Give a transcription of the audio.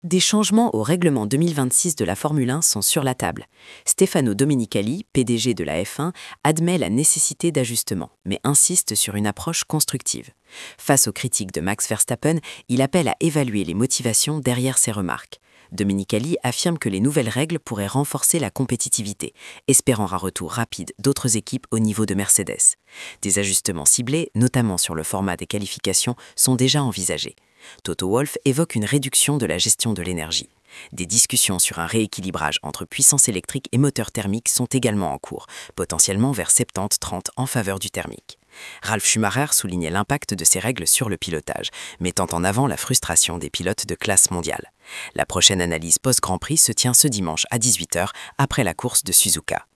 Des changements au règlement 2026 de la Formule 1 sont sur la table. Stefano Domenicali, PDG de la F1, admet la nécessité d'ajustements, mais insiste sur une approche constructive. Face aux critiques de Max Verstappen, il appelle à évaluer les motivations derrière ses remarques. Domenicali affirme que les nouvelles règles pourraient renforcer la compétitivité, espérant un retour rapide d'autres équipes au niveau de Mercedes. Des ajustements ciblés, notamment sur le format des qualifications, sont déjà envisagés. Toto Wolff évoque une réduction de la gestion de l'énergie. Des discussions sur un rééquilibrage entre puissance électrique et moteur thermique sont également en cours, potentiellement vers 70-30 en faveur du thermique. Ralf Schumacher soulignait l'impact de ces règles sur le pilotage, mettant en avant la frustration des pilotes de classe mondiale. La prochaine analyse post-Grand Prix se tient ce dimanche à 18h après la course de Suzuka.